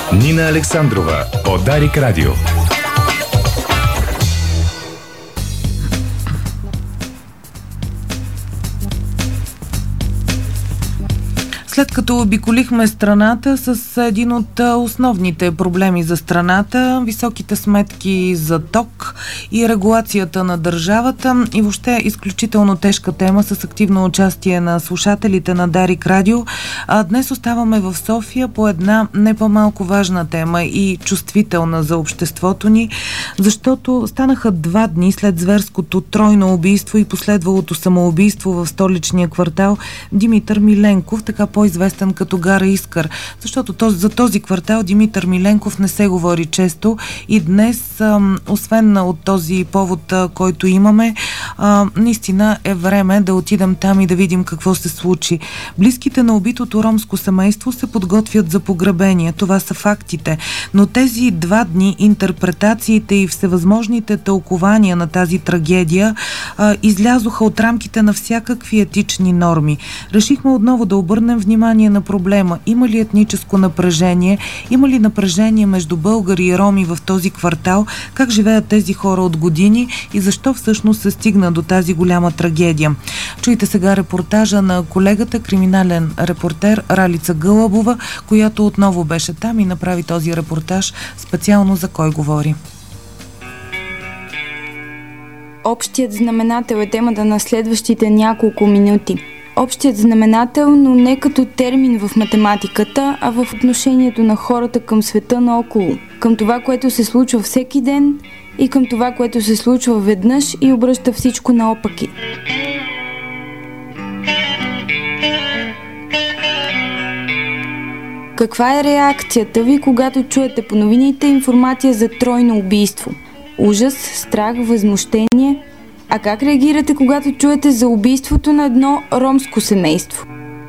Нина Александрова по Дарик Радио. След като обиколихме страната с един от основните проблеми за страната, високите сметки за ток и регулацията на държавата и въобще изключително тежка тема с активно участие на слушателите на Дарик Радио, днес оставаме в София по една не по-малко важна тема и чувствителна за обществото ни, защото станаха 2 дни след зверското тройно убийство и последвалото самоубийство в столичния квартал Димитър Миленков, така по-известен като Гара Искър. Защото за този квартал Димитър Миленков не се говори често и днес, освен от този повод, който имаме, наистина е време да отидем там и да видим какво се случи. Близките на убитото ромско семейство се подготвят за погребение. Това са фактите. Но тези 2 дни интерпретациите и всевъзможните тълкования на тази трагедия излязоха от рамките на всякакви етични норми. Решихме отново да обърнем внимание на проблема. Има ли етническо напрежение? Има ли напрежение между българи и роми в този квартал? Как живеят тези хора от години и защо всъщност се стигна до тази голяма трагедия? Чуйте сега репортажа на колегата, криминален репортер Ралица Гълъбова, която отново беше там и направи този репортаж специално за Кой говори. Общият знаменател е темата на следващите няколко минути. Общият знаменател, но не като термин в математиката, а в отношението на хората към света наоколо, към това, което се случва всеки ден и към това, което се случва веднъж и обръща всичко наопаки. Каква е реакцията ви, когато чуете по новините информация за тройно убийство? Ужас, страх, възмущение? А как реагирате, когато чуете за убийството на едно ромско семейство?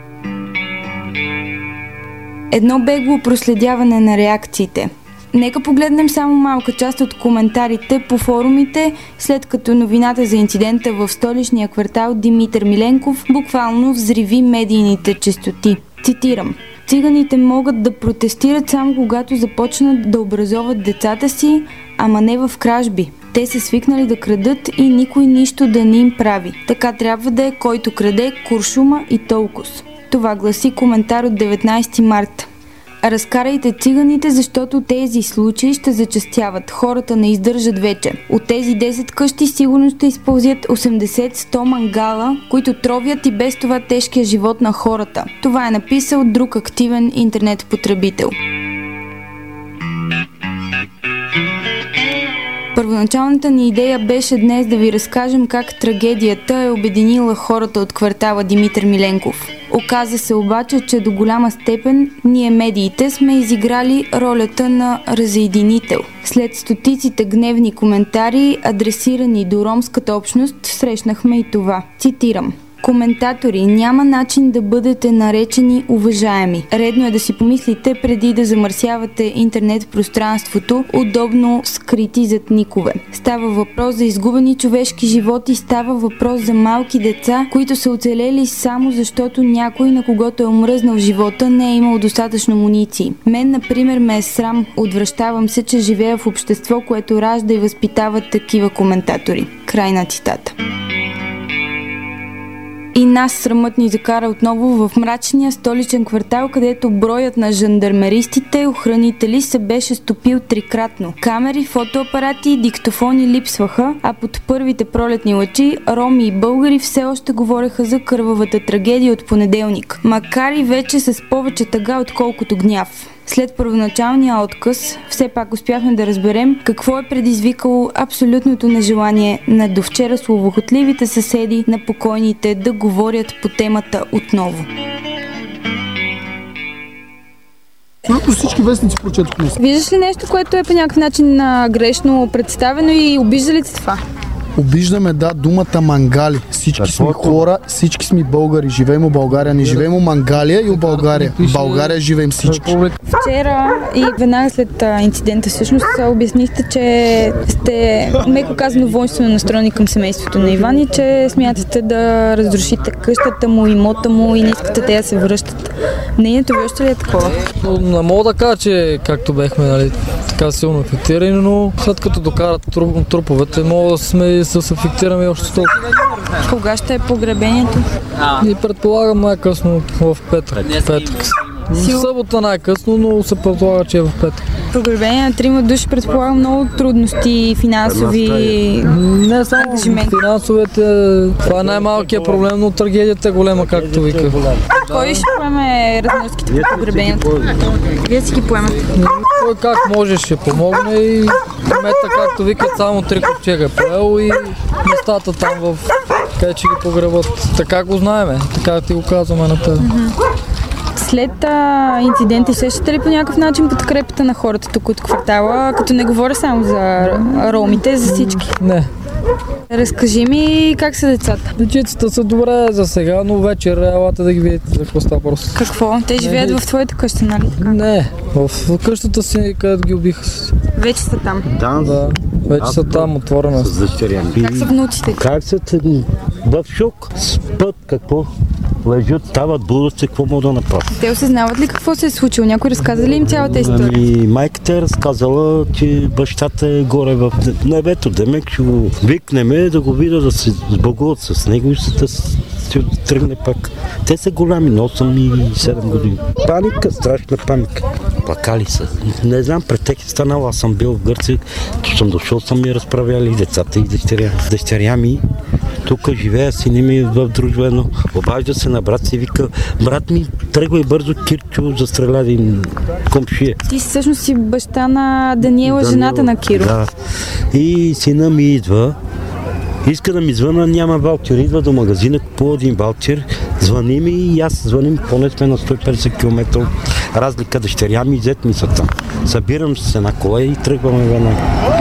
Едно бегло проследяване на реакциите. Нека погледнем само малка част от коментарите по форумите, след като новината за инцидента в столичния квартал Димитър Миленков буквално взриви медийните честоти. Цитирам: "Циганите могат да протестират само когато започнат да образоват децата си, ама не в кражби. Те са свикнали да крадат и никой нищо да не им прави. Така трябва да е, който краде, куршума и толкос." Това гласи коментар от 19 марта. Разкарайте циганите, защото тези случаи ще зачестяват. Хората не издържат вече. От тези 10 къщи сигурно ще използват 80-100 мангала, които тровят и без това тежкия живот на хората. Това е написал друг активен интернет потребител. Първоначалната ни идея беше днес да ви разкажем как трагедията е обединила хората от квартала Димитър Миленков. Оказа се обаче, че до голяма степен ние медиите сме изиграли ролята на разединител. След стотиците гневни коментари, адресирани до ромската общност, срещнахме и това. Цитирам: "Коментатори, няма начин да бъдете наречени уважаеми. Редно е да си помислите преди да замърсявате интернет пространството, удобно скрити зад никове. Става въпрос за изгубени човешки животи, става въпрос за малки деца, които са оцелели само защото някой, на когото е омръзнал живота, не е имал достатъчно муниции. Мен, например, ме е срам. Отвръщавам се, че живея в общество, което ражда и възпитава такива коментатори." Край на цитата. И нас срамът ни закара отново в мрачния столичен квартал, където броят на жандармеристите, охранители се беше стопил 3-кратно. Камери, фотоапарати и диктофони липсваха, а под първите пролетни лъчи роми и българи все още говореха за кървавата трагедия от понеделник, макар и вече с повече тъга, отколкото гняв. След първоначалния отказ, все пак успяхме да разберем какво е предизвикало абсолютното нежелание на довчера словохотливите съседи на покойните да говорят по темата отново. Абсолютно всички вестници прочетохме. Виждаш ли нещо, което е по някакъв начин грешно представено и обижда ли това? Обиждаме, да, думата мангали. Всички сме хора, всички сме българи. Живеем у България, не живеем у Мангалия и у България. В България живеем всички. Вчера и веднага след инцидента всъщност обяснихте, че сте меко казано воинствено настроени към семейството на Иван и че смятате да разрушите къщата му, имота му и не искате те да се връщат. Мнението ви още ли е такова? Не мога да кажа, че както бехме, нали, така силно афектирани, но след като докарат труповете, мога да сме се афектираме още толкова. Кога ще е погребението? И предполагам най-късно в петък. В събота най-късно, но се предполага, че е в петък. Погребение на 3 души предполага много трудности, финансови. Не само финансовите, това е най-малкият проблем, но трагедията е голема, както вика. Кой ще поеме разноските по погребението? Вие си ги поемате? Кой как може ще помогне и кмета, както викат, само 3 ковчега е поел и местата там в къде че ги погребат. Така го знаеме, така ти го казваме на теб. След инцидента сещате ли по някакъв начин подкрепата на хората тук от квартала, като не говоря само за ромите, за всички? Не. Разкажи ми как са децата? Дечицата са добре за сега, но вечер елате да ги видите за какво става просто. Какво? Те живеят в твоята къща, нали? Не, в къщата си, където ги убиха. Вече са там? Да, вече са там, отворена. С дъщеря. Как са внуците? Как са в шок? Спът, какво? Лежат, стават, будат се, какво могат да направят? Те осъзнават ли какво се е случило? Някой разказа ли им цялата история? Майката е разказала, че бащата е горе в небето. Демек ще го викнеме да го видя да се сбогуват с него и да се тръгне пак. Те са голями, на 8 и 7 години. Паника, страшна паника. Плакали са. Не знам, пред тях е станало. Аз съм бил в Гърция, като съм дошъл, съм ми разправяли децата и дъщеря. Дъщеря ми тук живея, сини ми в Дружбено. Обажда се на брат си и вика: брат ми, тръгвай бързо, Кирчо застреля един комшия. Ти всъщност си баща на Даниела, жената на Киро. Да. И сина ми идва. Иска да ми звъна, няма ваучер. Идва до магазина, купува един ваучер, звъни ми и аз звъним, поне сме на 150 км разлика, дъщеря ми и зет ми са там. Събирам се една кола и тръгваме веднага.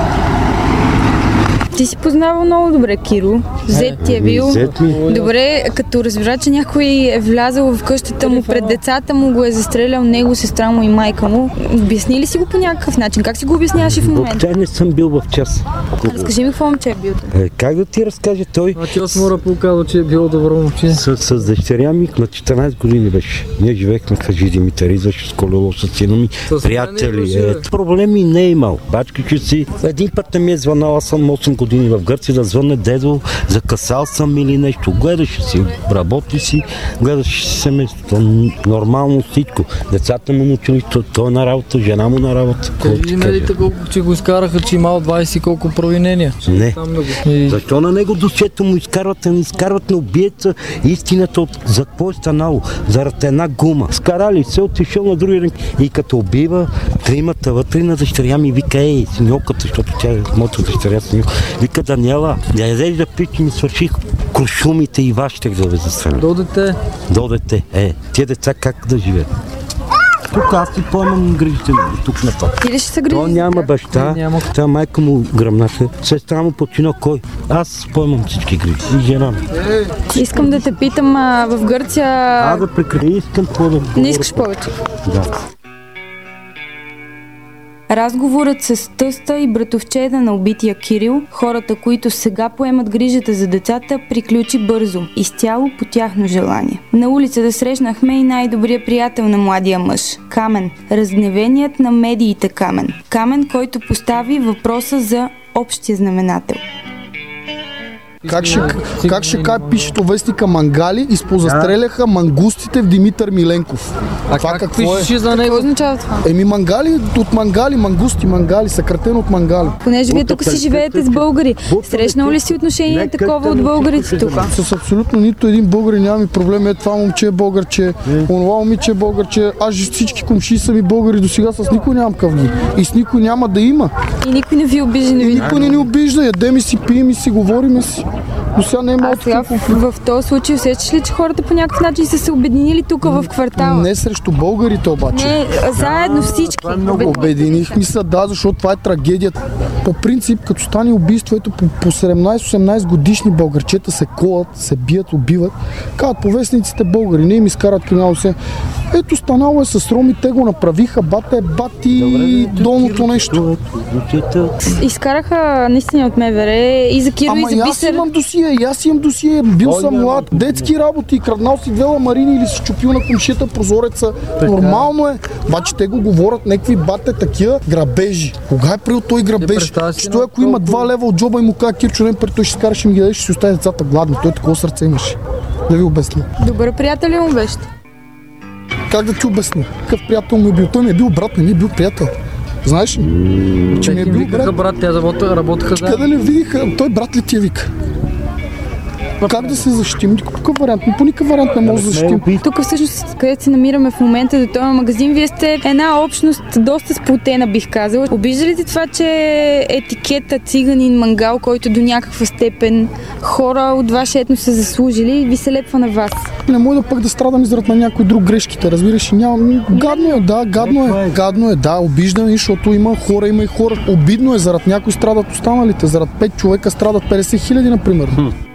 Ти си познавал много добре Киро. Зет ти е бил. Добре, като разбра, че някой е влязъл в къщата му пред децата му, го е застрелял него, сестра му и майка му. Обясни ли си го по някакъв начин? Как си го обясняваш и в момента? Въобще не съм бил в час. Разкажи ми какво момче е бил. Как да ти разкаже той? Аз мога да показва, че е било добро момче. С дъщеря ми на 14 години беше. Ние живеехме в Хаджи Димитър, идваше с колело с сина ми, приятели. Проблеми не е имал. Бачка си. Един път не ми е звънал, аз съм 8 години в Гърция, да звънне дедо, закъсал съм или нещо. Гледаше си, работи си, гледаше си семейството. Нормално всичко. Децата му научили, той е на работа, жена му на работа. Кажи медите колко, че го изкараха, че имал 20 колко провинения. Не. Защо на него досието му изкарват на убиеца истината за какво е станало? Заради една гума. Скарали се, отишъл на другия ден и като убива тримата вътре на дъщеря ми, вика: ей, синьоката, защото тя е моята дъщеря синьока. Вика: Даниела, да ядеш да пиш, ми свърших крушумите и вашите да ви застрелят. До дете. Тия деца как да живеят? Тук аз си поемам грижите тук на това. Ти ли ще се грижи? Той няма баща, тя майка му гръмнаха, сестра му почина, кой? Аз поемам всички грижи и жена ми. Искам да те питам, в Гърция... Да прекрати, искам какво да говоря. Не искаш повече? Да. Разговорът с тъста и братовчеда на убития Кирил, хората, които сега поемат грижата за децата, приключи бързо, изцяло по тяхно желание. На улицата срещнахме и най-добрия приятел на младия мъж – Камен. Разгневеният на медиите Камен. Камен, който постави въпроса за общия знаменател. Как пише то вестника Мангали, изпозастреляха мангустите в Димитър Миленков. Това какво е? За него? Какво означава това? Мангали, от Мангали, мангусти, Мангали, съкратено от Мангали. Понеже вие тук си живеете с българи, срещнал ли си отношение такова от българите тук? С абсолютно нито един българин нямаме проблем. Това момче е българче, онова момиче е българче. Аз всички комшии са ми българи, досега с никой нямам къвни. И с никой няма да има. И никой не ви обижда, никой не ни обижда, ядем и си, пием и си, говориме си. До сега не е малко. Сега в този случай усещаш ли, че хората по някакъв начин са се обединили тук в квартала? Не срещу българите обаче. Не, заедно всички. Това е много. Обединихме се, да, защото това е трагедията. По принцип, като стане убийство, ето по 17-18 годишни българчета се колат, се бият, убиват. Казват по вестниците българи, не им изкарат криминално се. Ето станало е с роми, те го направиха, бати долното нещо. Изкараха наистина от МВР и за Киро, и за Бисер. Аз имам досие, бил съм млад, детски работи, краднал си две ламарини или си чупил на комшията прозореца. Нормално е. Обаче те го говорят някакви бате такива грабежи. Кога е правил той грабеж? Че той ако има 2 лева от джоба и му казва Кирчо, не той ще скара, ще ми ги дадеш, ще си остави децата гладни. Той такова сърце имаше. Да ви обясня. Добър приятел ли му беше? Как да ти обясня? Какъв приятел ми е бил? Той ми е бил брат, не ми е бил приятел. Знаеш ли? Че ми е бил брат, тя работеха заедно. Къде ли видиха? Той брат ли ти я вика? Как да се защитим? По никакъв вариант не може да защитим. Тук всъщност, където се намираме в момента до този магазин, вие сте една общност доста сплотена, бих казала. Обижда ли това, че етикета циганин, мангал, който до някаква степен хора от ваше етно са заслужили, ви се лепва на вас? Не може да пък да страдам израд на някой друг грешките, разбираш, нямам. Гадно е, да, обиждаме, защото има и хора. Обидно е, зарад някой страдат останалите, зарад 5 човека страдат 50 000, например.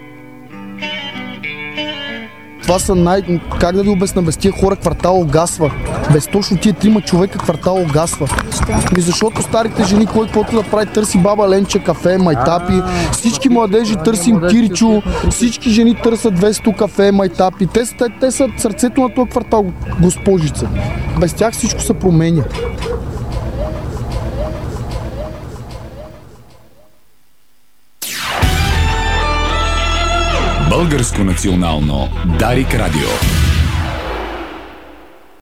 Това са как да ви обясна, без тия хора квартал огасва. Без точно тия 3 човека квартал огасва. Защото старите жени, кой каквото да прави, търси баба Ленче, кафе, майтапи. Всички младежи търсим киричо, всички жени търсят 200 кафе, майтапи. Те са сърцето на този квартал, госпожица. Без тях всичко се променя. Българско национално Дарик Радио.